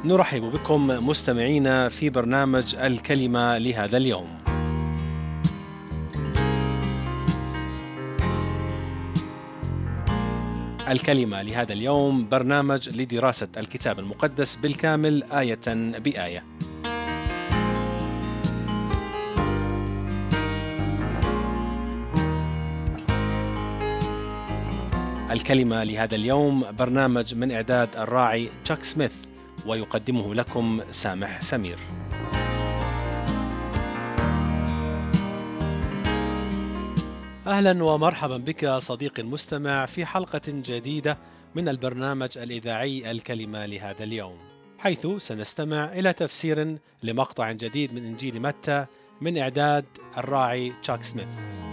نرحب بكم مستمعينا في برنامج الكلمة لهذا اليوم. الكلمة لهذا اليوم برنامج لدراسة الكتاب المقدس بالكامل آية بآية. الكلمة لهذا اليوم برنامج من إعداد الراعي تشاك سميث، ويقدمه لكم سامح سمير. أهلا ومرحبا بك صديقي المستمع في حلقة جديدة من البرنامج الإذاعي الكلمة لهذا اليوم، حيث سنستمع إلى تفسير لمقطع جديد من إنجيل متى من إعداد الراعي تشاك سميث.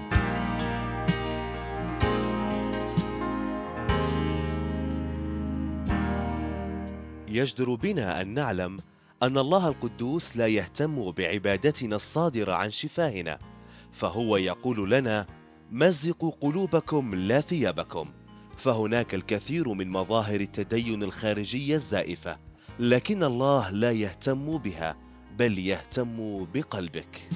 يجدر بنا أن نعلم أن الله القدوس لا يهتم بعبادتنا الصادرة عن شفاهنا، فهو يقول لنا: مزقوا قلوبكم لا ثيابكم. فهناك الكثير من مظاهر التدين الخارجية الزائفة، لكن الله لا يهتم بها، بل يهتم بقلبك.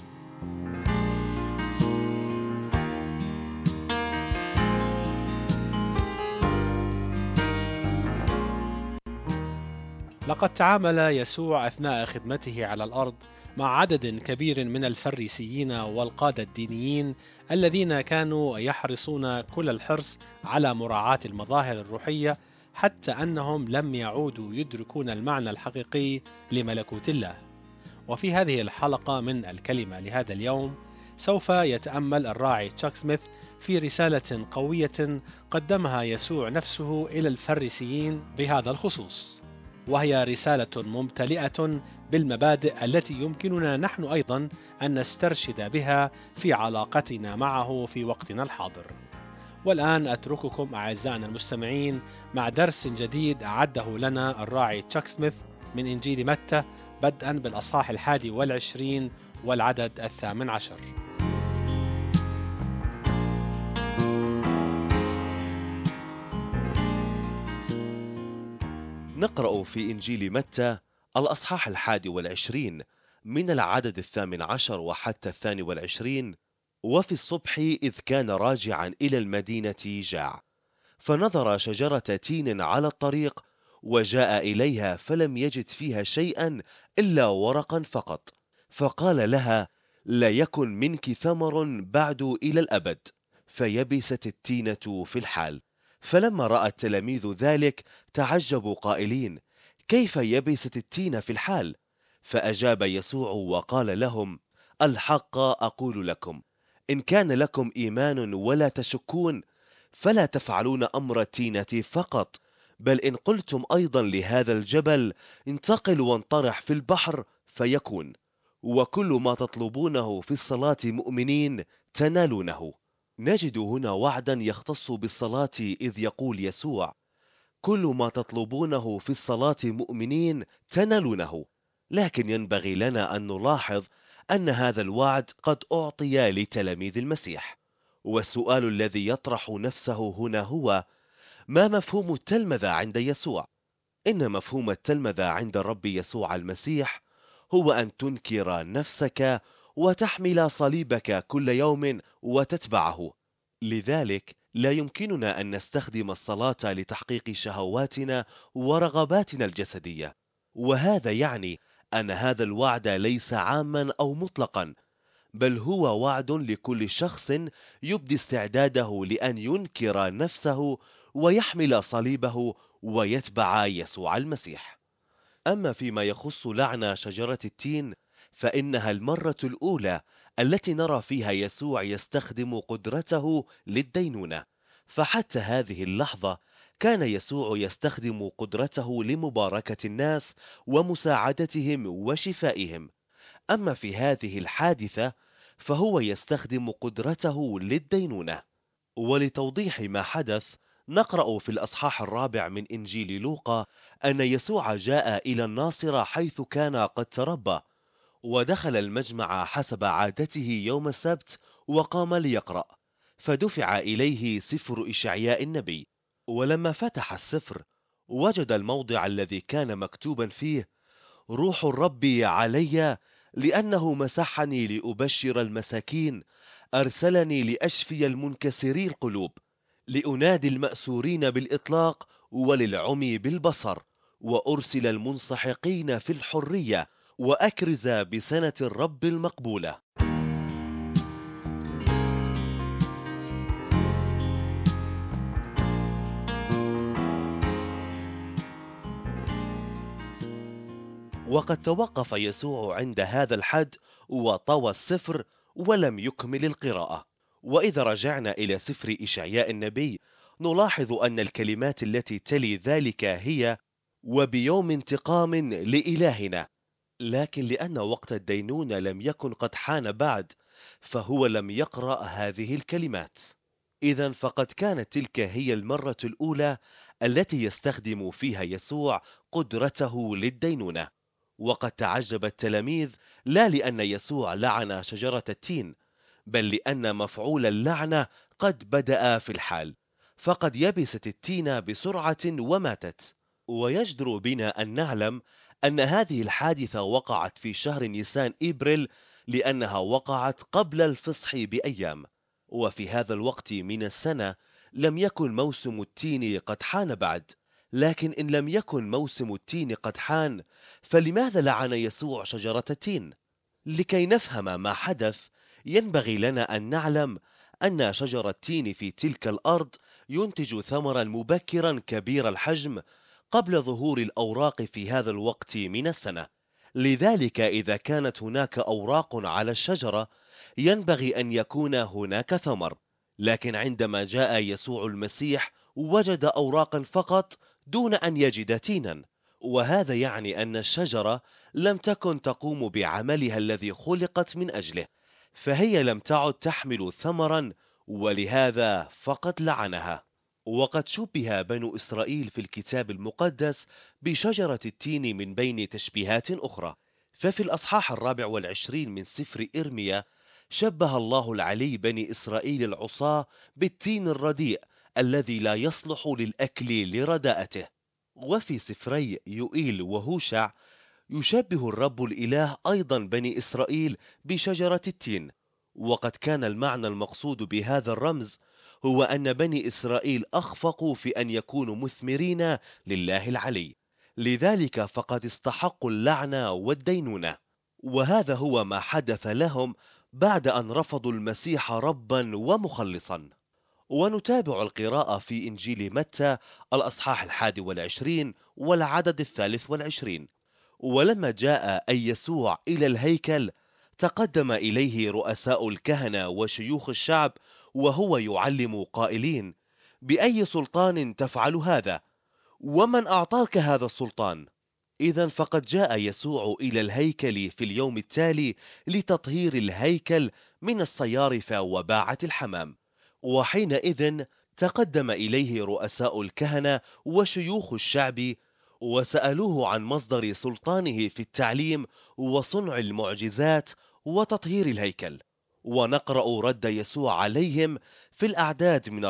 لقد تعامل يسوع أثناء خدمته على الأرض مع عدد كبير من الفريسيين والقادة الدينيين الذين كانوا يحرصون كل الحرص على مراعاة المظاهر الروحية، حتى أنهم لم يعودوا يدركون المعنى الحقيقي لملكوت الله. وفي هذه الحلقة من الكلمة لهذا اليوم سوف يتأمل الراعي تشاك سميث في رسالة قوية قدمها يسوع نفسه إلى الفريسيين بهذا الخصوص، وهي رسالة ممتلئة بالمبادئ التي يمكننا نحن أيضا أن نسترشد بها في علاقتنا معه في وقتنا الحاضر. والآن أترككم أعزائنا المستمعين مع درس جديد أعده لنا الراعي تشاك سميث من إنجيل متى، بدءا بالأصحاح 21 والعدد 18. نقرأ في إنجيل متى الأصحاح 21 من العدد 18 وحتى 22: وفي الصبح إذ كان راجعا إلى المدينة جاع، فنظر شجرة تين على الطريق، وجاء إليها فلم يجد فيها شيئا إلا ورقا فقط، فقال لها: لا يكن منك ثمر بعد إلى الأبد. فيبست التينة في الحال. فلما رأى التلاميذ ذلك تعجبوا قائلين: كيف يبست التين في الحال؟ فأجاب يسوع وقال لهم: الحق أقول لكم، إن كان لكم إيمان ولا تشكون، فلا تفعلون أمر التينة فقط، بل إن قلتم أيضا لهذا الجبل: انتقل وانطرح في البحر، فيكون. وكل ما تطلبونه في الصلاة مؤمنين تنالونه. نجد هنا وعدا يختص بالصلاة، إذ يقول يسوع: كل ما تطلبونه في الصلاة مؤمنين تنالونه. لكن ينبغي لنا أن نلاحظ أن هذا الوعد قد أعطي لتلاميذ المسيح. والسؤال الذي يطرح نفسه هنا هو: ما مفهوم التلمذة عند يسوع؟ إن مفهوم التلمذة عند الرب يسوع المسيح هو أن تنكر نفسك وتحمل صليبك كل يوم وتتبعه. لذلك لا يمكننا أن نستخدم الصلاة لتحقيق شهواتنا ورغباتنا الجسدية. وهذا يعني أن هذا الوعد ليس عاما أو مطلقا، بل هو وعد لكل شخص يبدي استعداده لأن ينكر نفسه ويحمل صليبه ويتبع يسوع المسيح. أما فيما يخص لعن شجرة التين، فإنها المرة الأولى التي نرى فيها يسوع يستخدم قدرته للدينونة، فحتى هذه اللحظة كان يسوع يستخدم قدرته لمباركة الناس ومساعدتهم وشفائهم. أما في هذه الحادثة فهو يستخدم قدرته للدينونة. ولتوضيح ما حدث، نقرأ في الأصحاح 4 من إنجيل لوقا أن يسوع جاء إلى الناصرة حيث كان قد تربى، ودخل المجمع حسب عادته يوم السبت وقام ليقرأ، فدفع إليه سفر إشعياء النبي. ولما فتح السفر وجد الموضع الذي كان مكتوبا فيه: روح الرب علي لأنه مسحني لأبشر المساكين، أرسلني لأشفي المنكسري القلوب، لأنادي المأسورين بالإطلاق وللعمي بالبصر، وأرسل المنسحقين في الحرية، وأكرز بسنة الرب المقبولة. وقد توقف يسوع عند هذا الحد وطوى السفر ولم يكمل القراءة. وإذا رجعنا إلى سفر إشعياء النبي نلاحظ أن الكلمات التي تلي ذلك هي: وبيوم انتقام لإلهنا. لكن لأن وقت الدينونة لم يكن قد حان بعد، فهو لم يقرأ هذه الكلمات. إذا فقد كانت تلك هي المرة الأولى التي يستخدم فيها يسوع قدرته للدينونة. وقد تعجب التلاميذ، لا لأن يسوع لعن شجرة التين، بل لأن مفعول اللعنة قد بدأ في الحال، فقد يبست التين بسرعة وماتت. ويجدر بنا أن نعلم أن هذه الحادثة وقعت في شهر نيسان إبريل، لأنها وقعت قبل الفصح بأيام. وفي هذا الوقت من السنة لم يكن موسم التين قد حان بعد. لكن إن لم يكن موسم التين قد حان، فلماذا لعن يسوع شجرة التين؟ لكي نفهم ما حدث ينبغي لنا أن نعلم أن شجر التين في تلك الأرض ينتج ثمرا مبكرا كبير الحجم قبل ظهور الأوراق في هذا الوقت من السنة. لذلك إذا كانت هناك أوراق على الشجرة ينبغي أن يكون هناك ثمر. لكن عندما جاء يسوع المسيح وجد أوراقا فقط دون أن يجد تينا، وهذا يعني أن الشجرة لم تكن تقوم بعملها الذي خلقت من أجله، فهي لم تعد تحمل ثمرا، ولهذا فقد لعنها. وقد شبه بنو إسرائيل في الكتاب المقدس بشجرة التين من بين تشبيهات أخرى. ففي الأصحاح 24 من سفر إرميا شبه الله العلي بني إسرائيل العصاة بالتين الرديء الذي لا يصلح للأكل لرداءته. وفي سفري يوئيل وهوشع يشبه الرب الإله أيضا بني إسرائيل بشجرة التين. وقد كان المعنى المقصود بهذا الرمز هو أن بني إسرائيل أخفقوا في أن يكونوا مثمرين لله العلي، لذلك فقد استحقوا اللعنة والدينونة. وهذا هو ما حدث لهم بعد أن رفضوا المسيح ربا ومخلصا. ونتابع القراءة في إنجيل متى الأصحاح 21 والعدد 23. ولما جاء أي يسوع إلى الهيكل تقدم إليه رؤساء الكهنة وشيوخ الشعب وهو يعلم قائلين: بأي سلطان تفعل هذا؟ ومن أعطاك هذا السلطان؟ إذا فقد جاء يسوع إلى الهيكل في اليوم التالي لتطهير الهيكل من الصيارفة وباعة الحمام. وحينئذ تقدم إليه رؤساء الكهنة وشيوخ الشعب وسألوه عن مصدر سلطانه في التعليم وصنع المعجزات وتطهير الهيكل. ونقرأ رد يسوع عليهم في الأعداد من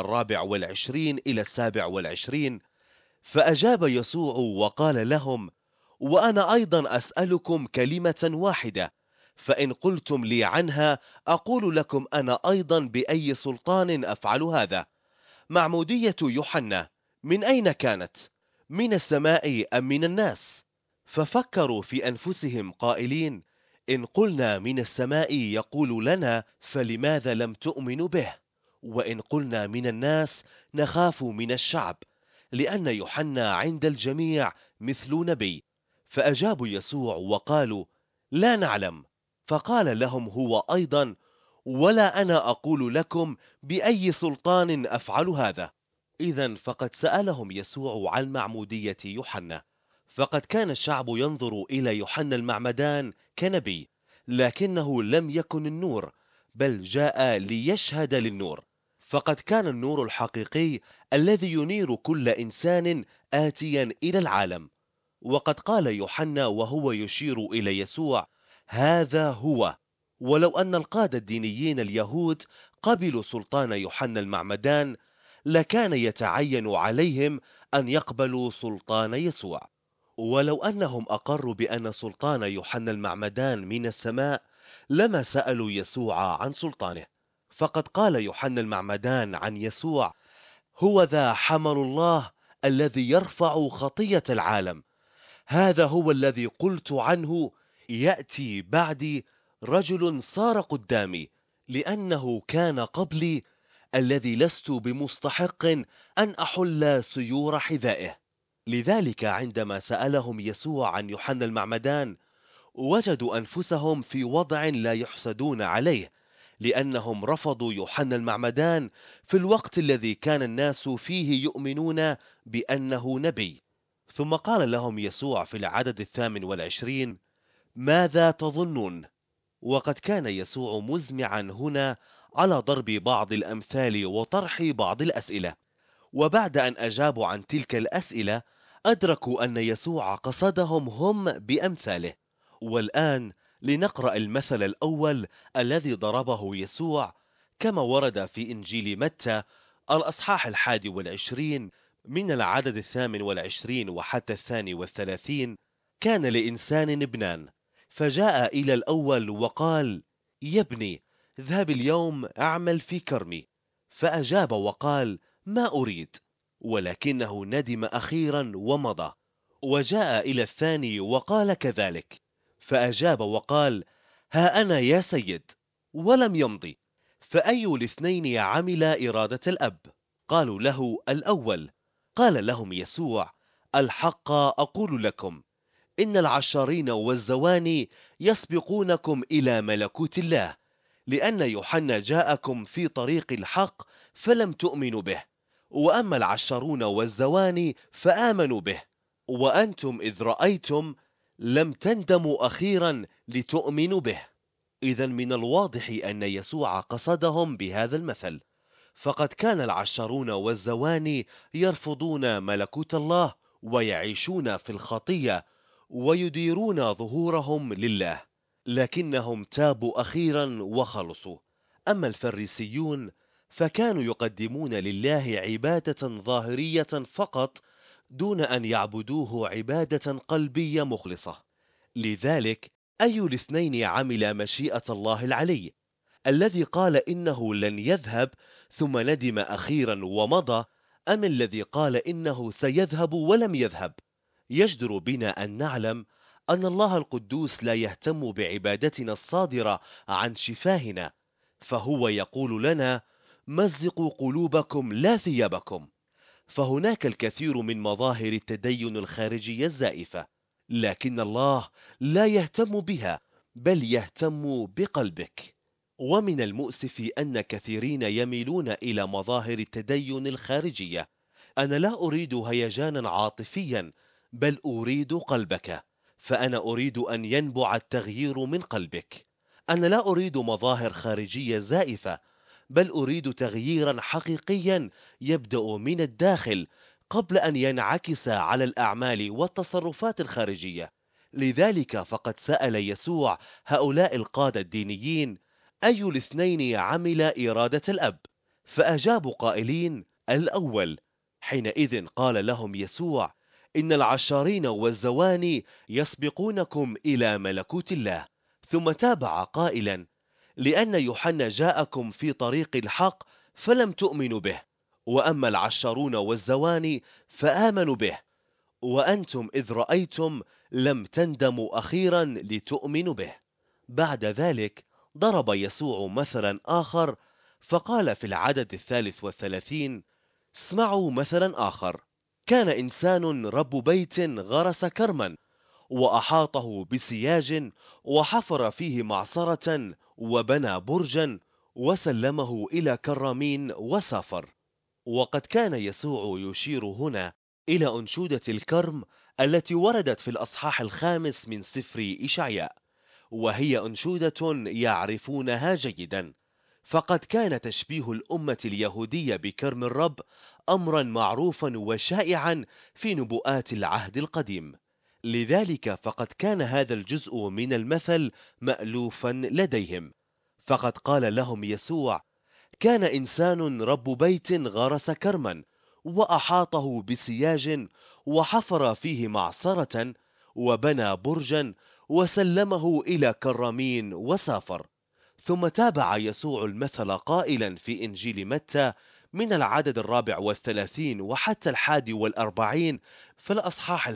24 إلى 27. فأجاب يسوع وقال لهم: وأنا أيضا أسألكم كلمة واحدة، فإن قلتم لي عنها أقول لكم أنا أيضا بأي سلطان أفعل هذا. معمودية يوحنا من أين كانت؟ من السماء أم من الناس؟ ففكروا في أنفسهم قائلين: إن قلنا من السماء يقول لنا فلماذا لم تؤمنوا به؟ وإن قلنا من الناس نخاف من الشعب، لأن يوحنا عند الجميع مثل نبي. فأجابوا يسوع وقالوا: لا نعلم. فقال لهم هو أيضا: ولا أنا أقول لكم بأي سلطان أفعل هذا. إذا فقد سألهم يسوع عن معمودية يوحنا، فقد كان الشعب ينظر إلى يوحنا المعمدان كنبي، لكنه لم يكن النور، بل جاء ليشهد للنور. فقد كان النور الحقيقي الذي ينير كل إنسان آتيا إلى العالم. وقد قال يوحنا وهو يشير إلى يسوع: هذا هو. ولو أن القادة الدينيين اليهود قبلوا سلطان يوحنا المعمدان لكان يتعين عليهم أن يقبلوا سلطان يسوع. ولو أنهم أقروا بأن سلطان يوحنا المعمدان من السماء لما سألوا يسوع عن سلطانه. فقد قال يوحنا المعمدان عن يسوع: هو ذا حمل الله الذي يرفع خطية العالم. هذا هو الذي قلت عنه: يأتي بعدي رجل صار قدامي، لأنه كان قبلي، الذي لست بمستحق أن أحل سيور حذائه. لذلك عندما سألهم يسوع عن يوحنا المعمدان وجدوا أنفسهم في وضع لا يحسدون عليه، لأنهم رفضوا يوحنا المعمدان في الوقت الذي كان الناس فيه يؤمنون بأنه نبي. ثم قال لهم يسوع في العدد 28: ماذا تظنون؟ وقد كان يسوع مزمعا هنا على ضرب بعض الأمثال وطرح بعض الأسئلة. وبعد أن أجابوا عن تلك الأسئلة أدركوا أن يسوع قصدهم هم بأمثاله. والآن لنقرأ المثل الأول الذي ضربه يسوع كما ورد في إنجيل متى الأصحاح 21 من العدد 28 وحتى 32. كان لإنسان ابنان، فجاء إلى الأول وقال: يا ابني، اذهب اليوم أعمل في كرمي. فأجاب وقال: ما أريد. ولكنه ندم أخيرا ومضى. وجاء إلى الثاني وقال كذلك، فأجاب وقال: ها أنا يا سيد، ولم يمضي. فأي الاثنين عمل إرادة الأب؟ قالوا له: الأول. قال لهم يسوع: الحق أقول لكم، إن العشارين والزواني يسبقونكم إلى ملكوت الله. لأن يوحنا جاءكم في طريق الحق فلم تؤمنوا به، وأما العشرون والزواني فآمنوا به. وأنتم إذ رأيتم لم تندموا أخيرا لتؤمنوا به. إذن من الواضح أن يسوع قصدهم بهذا المثل، فقد كان العشرون والزواني يرفضون ملكوت الله ويعيشون في الخطية ويديرون ظهورهم لله، لكنهم تابوا أخيرا وخلصوا. أما الفريسيون فكانوا يقدمون لله عبادة ظاهرية فقط، دون أن يعبدوه عبادة قلبية مخلصة. لذلك أي الاثنين عمل مشيئة الله العلي، الذي قال إنه لن يذهب ثم ندم أخيرا ومضى، أم الذي قال إنه سيذهب ولم يذهب؟ يجدر بنا أن نعلم أن الله القدوس لا يهتم بعبادتنا الصادرة عن شفاهنا، فهو يقول لنا: مزقوا قلوبكم لا ثيابكم. فهناك الكثير من مظاهر التدين الخارجية الزائفة، لكن الله لا يهتم بها، بل يهتم بقلبك. ومن المؤسف أن كثيرين يميلون إلى مظاهر التدين الخارجية. أنا لا أريد هيجانا عاطفيا، بل أريد قلبك، فأنا أريد أن ينبع التغيير من قلبك. أنا لا أريد مظاهر خارجية زائفة، بل أريد تغييرا حقيقيا يبدأ من الداخل قبل أن ينعكس على الأعمال والتصرفات الخارجية. لذلك فقد سأل يسوع هؤلاء القادة الدينيين: أي الاثنين عمل إرادة الأب؟ فأجابوا قائلين: الأول. حينئذ قال لهم يسوع: إن العشارين والزواني يسبقونكم إلى ملكوت الله. ثم تابع قائلا: لأن يوحنا جاءكم في طريق الحق فلم تؤمنوا به، وأما العشارون والزواني فآمنوا به. وأنتم إذ رأيتم لم تندموا أخيرا لتؤمنوا به. بعد ذلك ضرب يسوع مثلا آخر، فقال في العدد 33: اسمعوا مثلا آخر. كان إنسان رب بيت غرس كرما، وأحاطه بسياج، وحفر فيه معصرة، وبنى برجا، وسلمه إلى كرامين وسافر. وقد كان يسوع يشير هنا إلى أنشودة الكرم التي وردت في الأصحاح 5 من سفر إشعياء، وهي أنشودة يعرفونها جيدا. فقد كان تشبيه الأمة اليهودية بكرم الرب أمرا معروفا وشائعا في نبوءات العهد القديم. لذلك فقد كان هذا الجزء من المثل مألوفا لديهم. فقد قال لهم يسوع: كان إنسان رب بيت غرس كرما، وأحاطه بسياج، وحفر فيه معصرة، وبنى برجا، وسلمه إلى كرامين وسافر. ثم تابع يسوع المثل قائلا في إنجيل متى من العدد 34 وحتى 41 في الأصحاح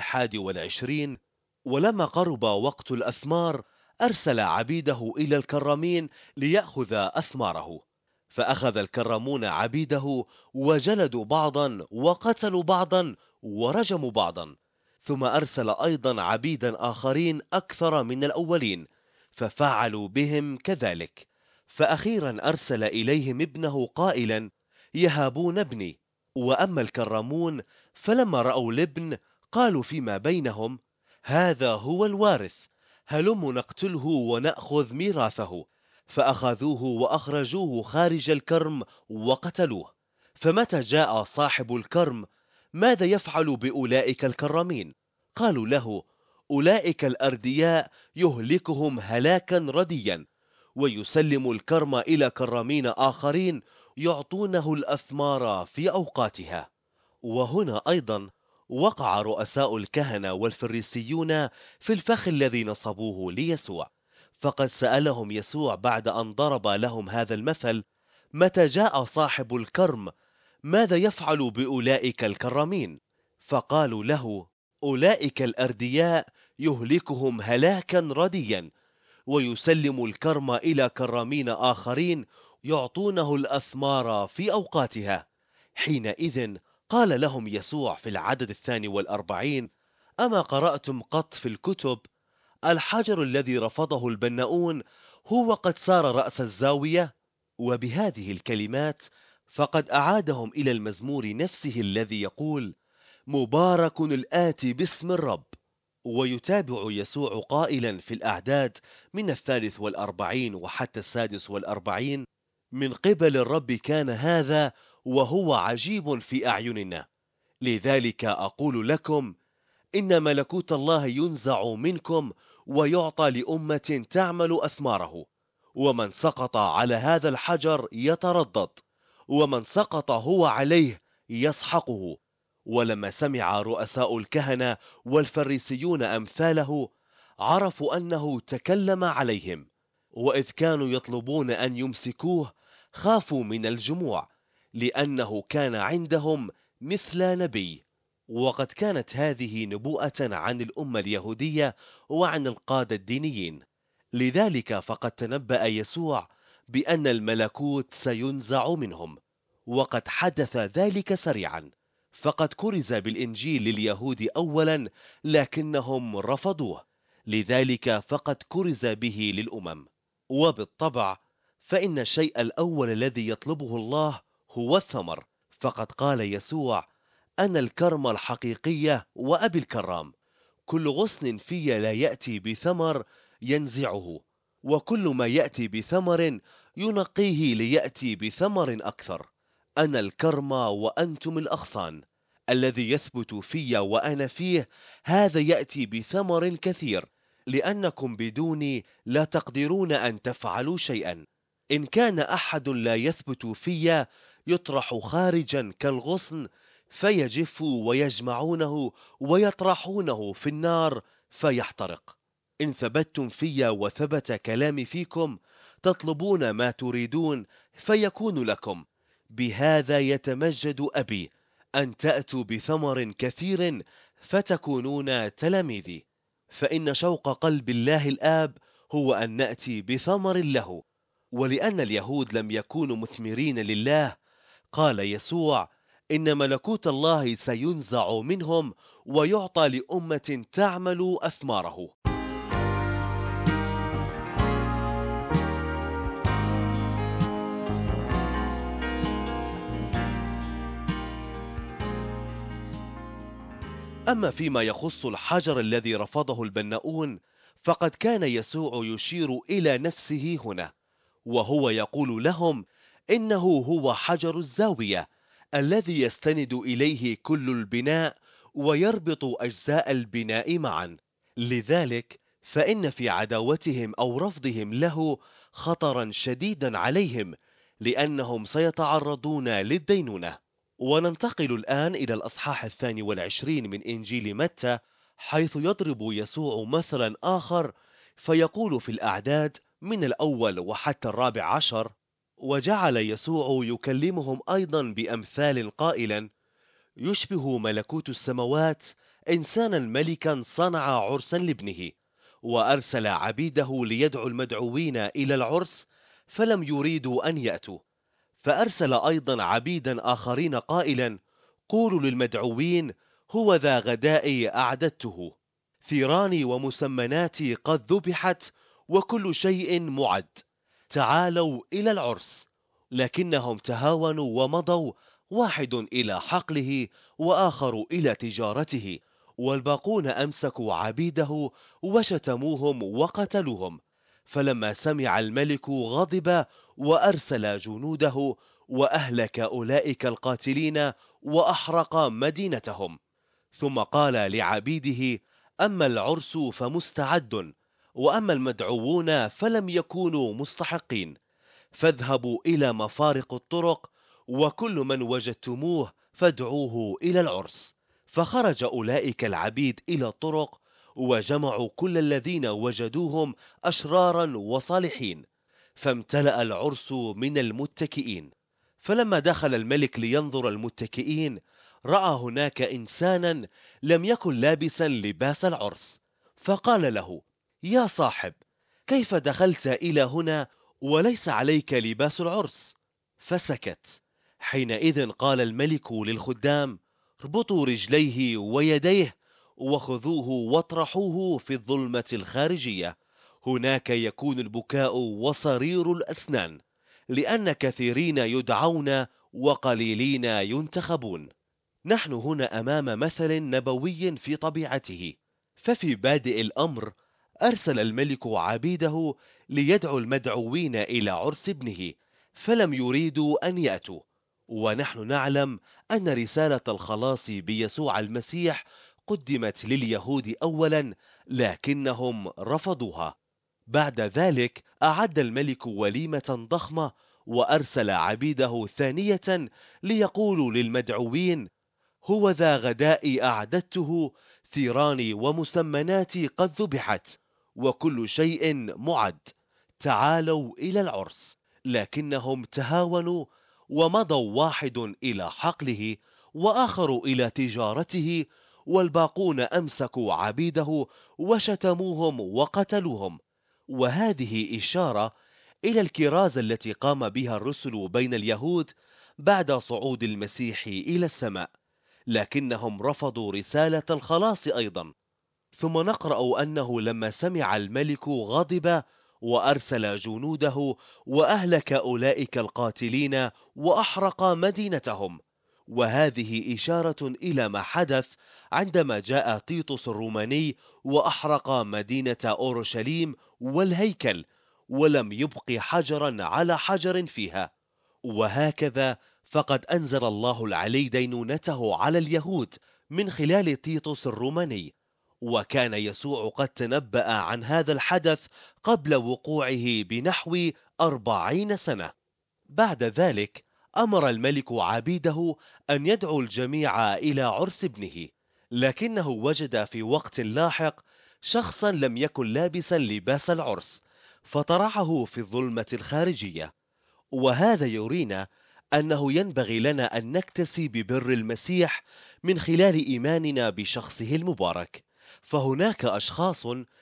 21: ولما قرب وقت الأثمار أرسل عبيده إلى الكرامين ليأخذ أثماره. فأخذ الكرامون عبيده، وجلدوا بعضا وقتلوا بعضا ورجموا بعضا. ثم أرسل أيضا عبيدا آخرين أكثر من الأولين، ففعلوا بهم كذلك. فأخيرا أرسل إليهم ابنه قائلا: يهابون ابني. وأما الكرامون فلما رأوا الابن قالوا فيما بينهم: هذا هو الوارث، هلم نقتله ونأخذ ميراثه. فأخذوه وأخرجوه خارج الكرم وقتلوه. فمتى جاء صاحب الكرم ماذا يفعل بأولئك الكرامين؟ قالوا له: أولئك الأردياء يهلكهم هلاكا رديا، ويسلم الكرم إلى كرامين آخرين يعطونه الأثمار في أوقاتها. وهنا أيضا وقع رؤساء الكهنة والفريسيون في الفخ الذي نصبوه ليسوع. فقد سألهم يسوع بعد أن ضرب لهم هذا المثل: متى جاء صاحب الكرم ماذا يفعل بأولئك الكرامين؟ فقالوا له: أولئك الأردياء يهلكهم هلاكا رديا، ويسلم الكرم إلى كرامين آخرين يعطونه الأثمار في أوقاتها. حينئذ قال لهم يسوع في العدد 42: أما قرأتم قط في الكتب: الحجر الذي رفضه البناؤون هو قد صار رأس الزاوية؟ وبهذه الكلمات فقد أعادهم إلى المزمور نفسه الذي يقول: مبارك الآتي باسم الرب. ويتابع يسوع قائلا في الأعداد من 43 وحتى 46: من قبل الرب كان هذا، وهو عجيب في أعيننا. لذلك أقول لكم إن ملكوت الله ينزع منكم ويعطى لأمة تعمل أثماره. ومن سقط على هذا الحجر يتردد، ومن سقط هو عليه يسحقه. ولما سمع رؤساء الكهنة والفريسيون أمثاله عرفوا أنه تكلم عليهم. وإذ كانوا يطلبون أن يمسكوه خافوا من الجموع، لأنه كان عندهم مثل نبي. وقد كانت هذه نبوءة عن الأمة اليهودية وعن القادة الدينيين. لذلك فقد تنبأ يسوع بأن الملكوت سينزع منهم، وقد حدث ذلك سريعا. فقد كرز بالإنجيل لليهود أولا، لكنهم رفضوه. لذلك فقد كرز به للأمم. وبالطبع فإن الشيء الأول الذي يطلبه الله هو الثمر. فقد قال يسوع: أنا الكرمة الحقيقية وأبي الكرام. كل غصن في لا يأتي بثمر ينزعه، وكل ما يأتي بثمر ينقيه ليأتي بثمر أكثر. أنا الكرمة وأنتم الأغصان. الذي يثبت في وأنا فيه هذا يأتي بثمر كثير، لأنكم بدوني لا تقدرون أن تفعلوا شيئا. إن كان أحد لا يثبت في يطرح خارجا كالغصن، فيجف ويجمعونه ويطرحونه في النار فيحترق. إن ثبتتم في وثبت كلامي فيكم تطلبون ما تريدون فيكون لكم. بهذا يتمجد أبي، أن تأتوا بثمر كثير فتكونون تلاميذي. فإن شوق قلب الله الآب هو أن نأتي بثمر له. ولأن اليهود لم يكونوا مثمرين لله، قال يسوع: إن ملكوت الله سينزع منهم ويعطى لأمة تعمل أثماره. أما فيما يخص الحجر الذي رفضه البناؤون، فقد كان يسوع يشير إلى نفسه هنا، وهو يقول لهم إنه هو حجر الزاوية الذي يستند إليه كل البناء ويربط أجزاء البناء معا. لذلك فإن في عداوتهم أو رفضهم له خطرا شديدا عليهم، لأنهم سيتعرضون للدينونة. وننتقل الآن إلى الأصحاح 22 من إنجيل متى، حيث يضرب يسوع مثلا آخر فيقول في الأعداد من الأول وحتى 14: وجعل يسوع يكلمهم أيضا بأمثال قائلا: يشبه ملكوت السماوات إنسانا ملكا صنع عرسا لابنه، وأرسل عبيده ليدعوا المدعوين إلى العرس، فلم يريدوا أن يأتوا. فأرسل أيضا عبيدا آخرين قائلا: قولوا للمدعوين: هو ذا غدائي أعددته، ثيراني ومسمناتي قد ذبحت، وكل شيء معد، تعالوا إلى العرس. لكنهم تهاونوا ومضوا، واحد إلى حقله وآخر إلى تجارته، والباقون أمسكوا عبيده وشتموهم وقتلوهم. فلما سمع الملك غضب، وأرسل جنوده وأهلك أولئك القاتلين وأحرق مدينتهم. ثم قال لعبيده: أما العرس فمستعد، وأما المدعوون فلم يكونوا مستحقين، فاذهبوا إلى مفارق الطرق، وكل من وجدتموه فادعوه إلى العرس. فخرج أولئك العبيد إلى الطرق، وجمعوا كل الذين وجدوهم أشرارا وصالحين، فامتلأ العرس من المتكئين. فلما دخل الملك لينظر المتكئين، رأى هناك إنسانا لم يكن لابسا لباس العرس، فقال له: يا صاحب، كيف دخلت إلى هنا وليس عليك لباس العرس؟ فسكت. حينئذ قال الملك للخدام: اربطوا رجليه ويديه، وخذوه واطرحوه في الظلمة الخارجية، هناك يكون البكاء وصرير الأسنان، لأن كثيرين يدعون وقليلين ينتخبون. نحن هنا أمام مثل نبوي في طبيعته. ففي بادئ الأمر أرسل الملك عبيده ليدعوا المدعوين إلى عرس ابنه، فلم يريدوا أن يأتوا. ونحن نعلم أن رسالة الخلاص بيسوع المسيح قدمت لليهود أولا، لكنهم رفضوها. بعد ذلك أعد الملك وليمة ضخمة، وأرسل عبيده ثانية ليقولوا للمدعوين: هو ذا غدائي أعددته، ثيراني ومسمناتي قد ذبحت، وكل شيء معد، تعالوا إلى العرس. لكنهم تهاونوا ومضوا، واحد إلى حقله وآخر إلى تجارته، والباقون أمسكوا عبيده وشتموهم وقتلوهم. وهذه إشارة إلى الكرازة التي قام بها الرسل بين اليهود بعد صعود المسيح إلى السماء، لكنهم رفضوا رسالة الخلاص أيضا. ثم نقرأ أنه لما سمع الملك غضب، وأرسل جنوده وأهلك أولئك القاتلين وأحرق مدينتهم. وهذه إشارة إلى ما حدث عندما جاء تيتوس الروماني وأحرق مدينة أورشليم والهيكل، ولم يبق حجرا على حجر فيها. وهكذا فقد أنزل الله العلي دينونته على اليهود من خلال تيتوس الروماني. وكان يسوع قد تنبأ عن هذا الحدث قبل وقوعه بنحو 40 سنة. بعد ذلك أمر الملك عبيده أن يدعو الجميع إلى عرس ابنه، لكنه وجد في وقت لاحق شخصا لم يكن لابسا لباس العرس، فطرحه في الظلمة الخارجية. وهذا يرينا أنه ينبغي لنا أن نكتسي ببر المسيح من خلال إيماننا بشخصه المبارك. فهناك أشخاص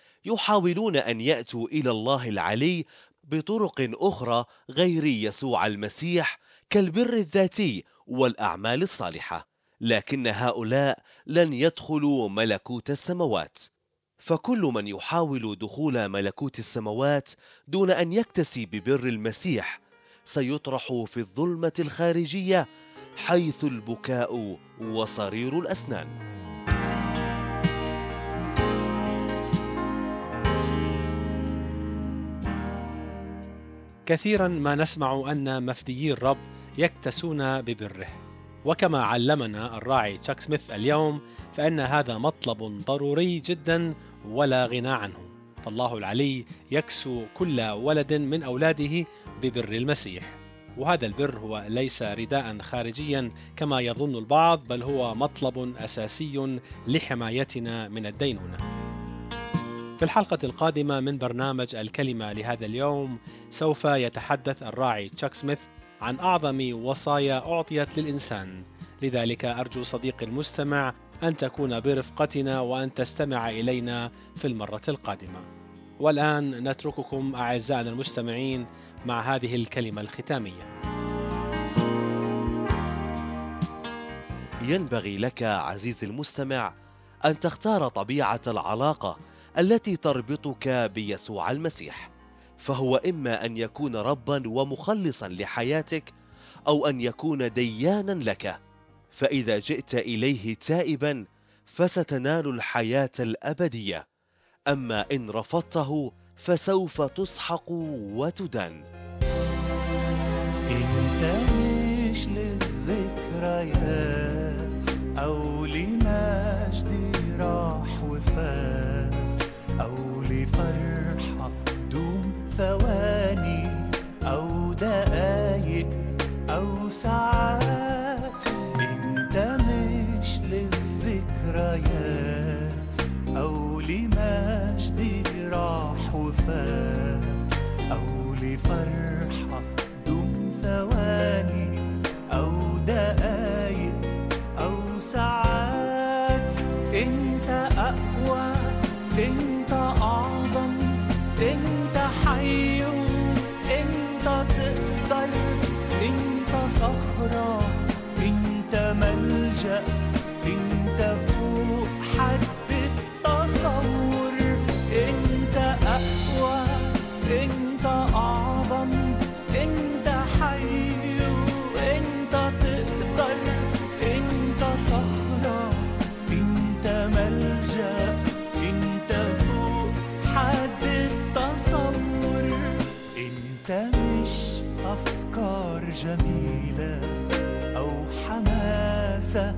يحاولون أن يأتوا إلى الله العلي بطرق أخرى غير يسوع المسيح، كالبر الذاتي والأعمال الصالحة، لكن هؤلاء لن يدخلوا ملكوت السماوات. فكل من يحاول دخول ملكوت السماوات دون أن يكتسي ببر المسيح سيطرح في الظلمة الخارجية، حيث البكاء وصرير الأسنان. كثيرا ما نسمع أن مفديي الرب يكتسون ببره، وكما علمنا الراعي تشاك سميث اليوم، فإن هذا مطلب ضروري جدا ولا غنى عنه. فالله العلي يكسو كل ولد من أولاده ببر المسيح. وهذا البر هو ليس رداء خارجيا كما يظن البعض، بل هو مطلب أساسي لحمايتنا من الدينونة. في الحلقة القادمة من برنامج الكلمة لهذا اليوم سوف يتحدث الراعي تشاك سميث عن أعظم وصايا أعطيت للإنسان. لذلك أرجو صديقي المستمع أن تكون برفقتنا وأن تستمع إلينا في المرة القادمة. والآن نترككم أعزائنا المستمعين مع هذه الكلمة الختامية. ينبغي لك عزيزي المستمع أن تختار طبيعة العلاقة التي تربطك بيسوع المسيح، فهو إما أن يكون رباً ومخلصاً لحياتك أو أن يكون دياناً لك، فإذا جئت إليه تائباً فستنال الحياة الأبدية، أما إن رفضته فسوف تسحق وتدان. انت مش للذكريات او لمجد راح وفات او لفرحة دوم ثواني او دقايق او ساعات. انت مش للذكريات او لمجد راح وفات او لفرحة ثواني أو دقايق أو ساعات. أنت أقوى، أنت أعظم، أنت حي، أنت تقدر، أنت صخرة، أنت ملجأ، أنت فوق حد التصور. أنت أقوى، أنت أعظم، أنت حي، أنت تقدر، أنت صخرة، أنت ملجأ، أنت فوق حد التصور. أنت مش أفكار جميلة أو حماسة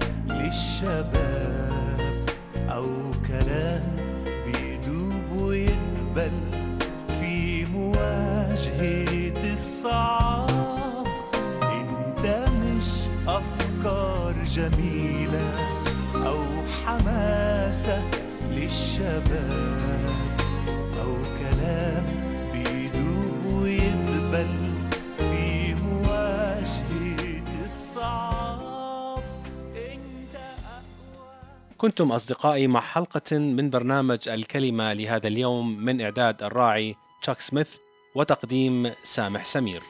للشباب أو كلام بيدوب ويقبل في مواجهة الصعاب. انت مش افكار جميلة او حماسة للشباب او كلام بيدوب ويقبل في مواجهة الصعاب. انت اقوى. كنتم أصدقائي مع حلقة من برنامج الكلمة لهذا اليوم من إعداد الراعي تشاك سميث وتقديم سامح سمير.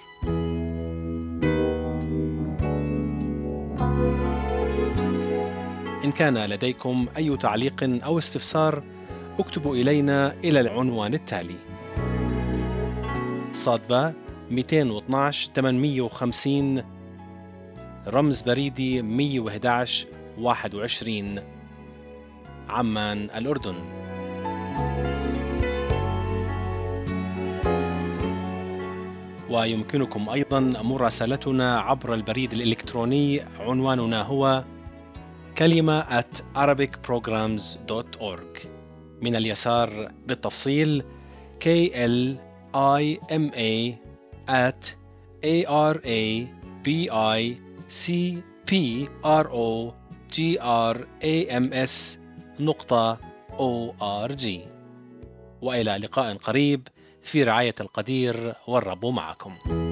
إن كان لديكم أي تعليق أو استفسار اكتبوا إلينا إلى العنوان التالي: صادبة 212 850 رمز بريدي 111 21 عمان الأردن. ويمكنكم أيضا مراسلتنا عبر البريد الإلكتروني، عنواننا هو كلمة @arabicprograms.org. من اليسار بالتفصيل klima@arabicprograms.org. وإلى لقاء قريب في رعاية القدير، والرب معكم.